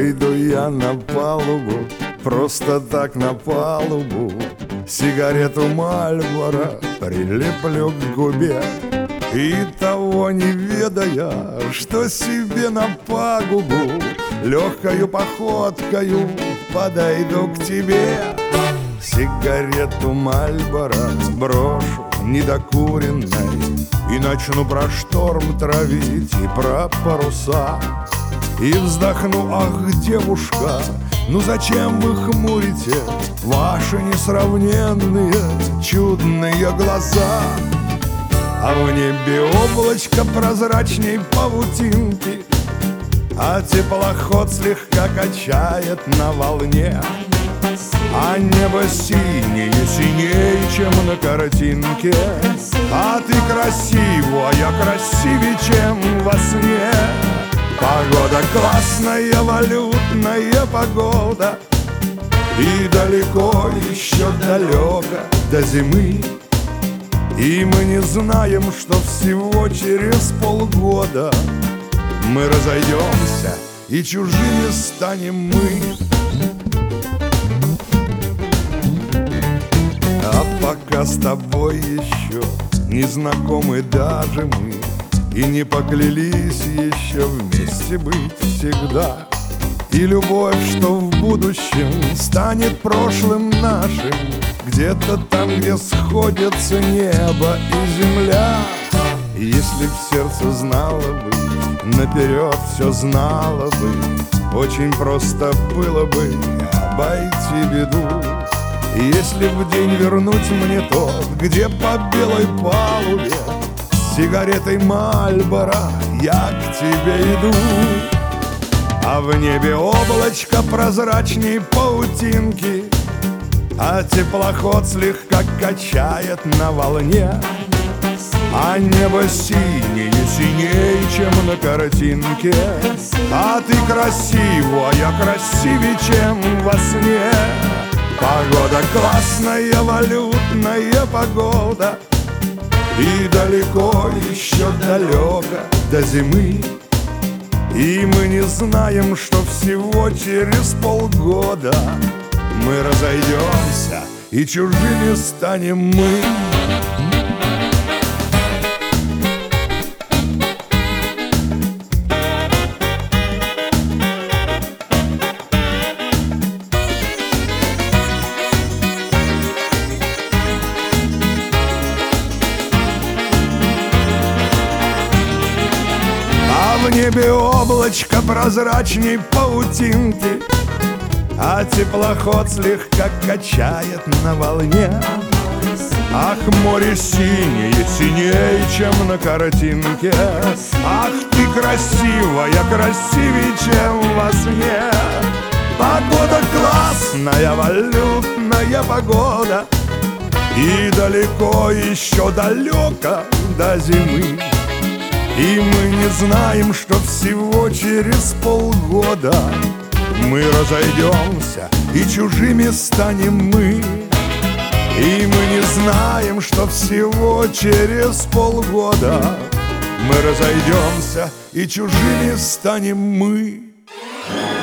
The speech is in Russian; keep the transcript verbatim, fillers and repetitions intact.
Выйду я на палубу, просто так на палубу, сигарету Мальборо прилеплю к губе, и того не ведая, что себе на пагубу легкою походкою подойду к тебе. Сигарету Мальборо брошу недокуренной и начну про шторм травить и про паруса. И вздохну: ах, девушка, ну зачем вы хмурите ваши несравненные чудные глаза? А в небе облачко прозрачней паутинки, а теплоход слегка качает на волне. А небо синее, синее, чем на картинке, а ты красивая, красивее, чем во сне. Погода классная, валютная погода, и далеко еще далеко до зимы. И мы не знаем, что всего через полгода мы разойдемся, и чужими станем мы. А пока с тобой еще не знакомы даже мы, и не поклялись еще вместе быть всегда. И любовь, что в будущем станет прошлым нашим, где-то там, где сходятся небо и земля. И если б сердце знало бы, наперед все знало бы, очень просто было бы обойти беду. И если в день вернуть мне тот, где по белой палубе с сигаретой Мальборо я к тебе иду, а в небе облачко прозрачней паутинки, а теплоход слегка качает на волне. А небо синее, синее, чем на картинке, а ты красивая, красивее, чем во сне. Погода классная, валютная погода, и далеко еще далеко до зимы. И мы не знаем, что всего через полгода мы разойдемся, и чужими станем мы. В небе облачко прозрачней паутинки, а теплоход слегка качает на волне. Ах, море синее, синее, чем на картинке, ах, ты красивая, красивее, чем во сне. Погода классная, валютная погода, и далеко еще далеко до зимы. И мы не знаем, что всего через полгода мы разойдемся, и чужими станем мы. И мы не знаем, что всего через полгода мы разойдемся, и чужими станем мы.